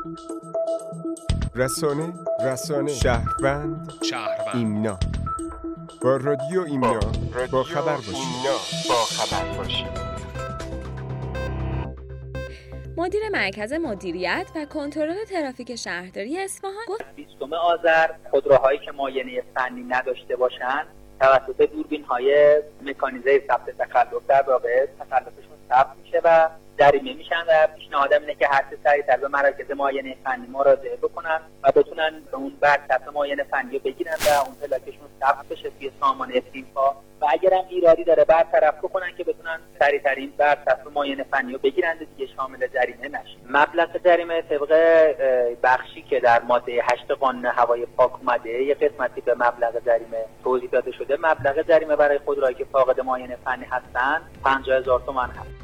رسانه شهروند ایمنا. با رادیو ایمنا با خبر باشید. مدیر مرکز مدیریت و کنترل ترافیک شهرداری اصفهان گفت 20 آذر خودروهایی که معاینه فنی نداشته باشند توسط دوربین‌های مکانیزه ثبت تخلف در واقع تخلفشون ثبت میشه و جریمه میشن و پیشنهادم اینه که هر چه سریعتر به مراکز معاینه فنی مراجعه بکنن و بتونن اون برچسب معاینه فنی رو بگیرن و اون پلاکشون ثبت بشه توی سامانه فیلم‌ها و اگر هم ایرادی داره برطرف بکنن که بتونن سریعتر این برچسب معاینه فنی رو بگیرن دیگه شامل جریمه نشه. مبلغ جریمه طبق بخشی که در ماده 8 قانون هوای پاک اومده یه قسمتی به مبلغ جریمه توضیح داده شده. مبلغ جریمه برای خودروهایی که فاقد معاینه فنی هستن 50,000 تومان هست.